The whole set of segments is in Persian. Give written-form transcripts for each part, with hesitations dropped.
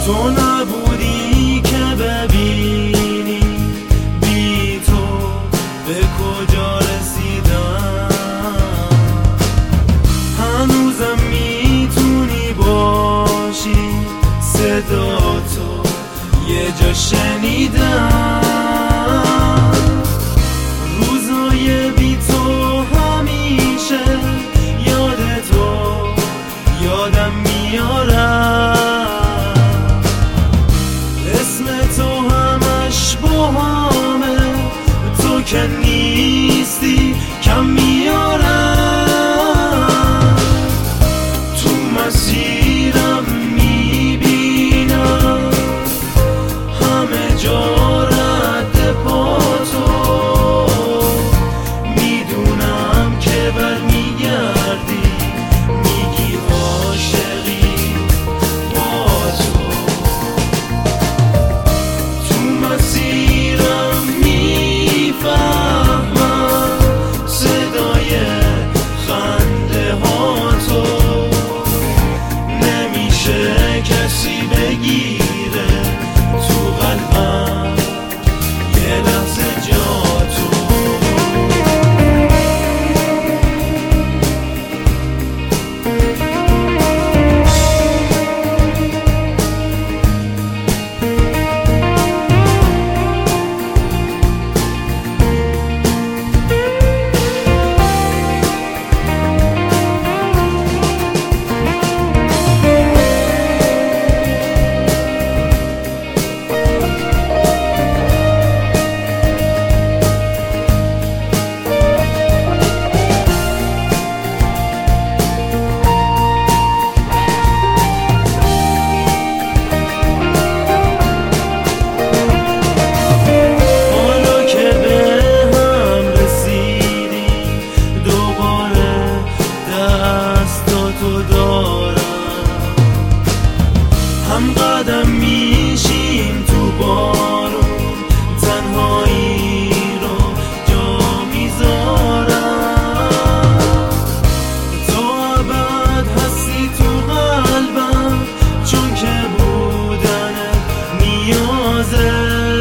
تو نبودی که ببینی بی تو به کجا رسیدم. هنوزم میتونی باشی، صدا تو یه جا شنیدم. روزای بی تو همیشه یاد تو یادم میارم. اسم تو همش با همه، تو که نیستی کم میارم. تو مسیرم میبینم همه جا رد پا تو، میدونم که برمیگردی میگی عاشقی با تو. تو مسیرم میفهمم صدای خنده ها تو، نمیشه کسی بگیره تو قلبم یه لحظه جا تو. هم قدم میشیم تو بارون، تنهایی رو جا میذارم. تو ابد هستی تو قلبم، چون که بودنت نیازه.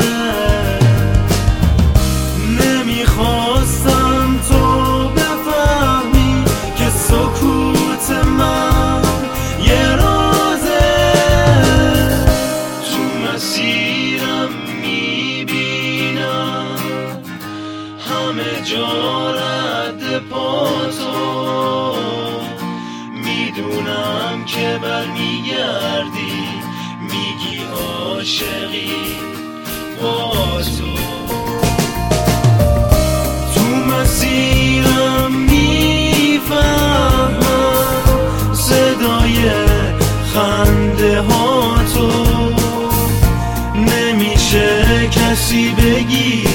نمیخواستم تو بفهمی که سکوت من یه مسیرم میبینم همه جا رد پا تو، میدونم که برمیگردی میگی عاشقی با تو. تو مسیرم میفهمم صدای خنده ها تو، نمیشه کسی بگی